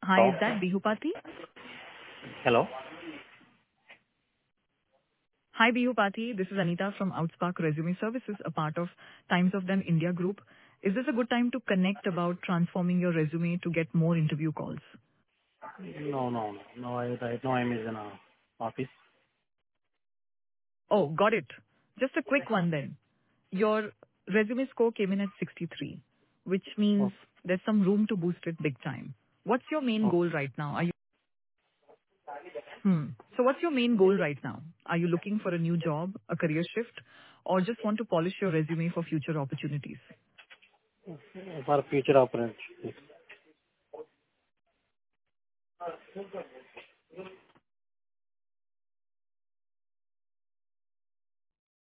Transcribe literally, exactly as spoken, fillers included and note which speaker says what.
Speaker 1: Hi,
Speaker 2: Hello?
Speaker 1: is that Bihupati?
Speaker 2: Hello?
Speaker 1: Hi, Bihupati. This is Anita from Outspark Resume Services, a part of Times of Them India Group. Is this a good time to connect about transforming your resume to get more interview calls?
Speaker 2: No, no, no. No, I, right now I'm in a office.
Speaker 1: Oh, got it. Just a quick one then. Your resume score came in at sixty-three, which means
Speaker 2: Oh,
Speaker 1: there's some room to boost it big time. What's your main
Speaker 2: oh.
Speaker 1: goal right now? Are you Hmm. So what's your main goal right now? Are you looking for a new job, a career shift, or just want to polish your resume for future opportunities?
Speaker 2: For future opportunities.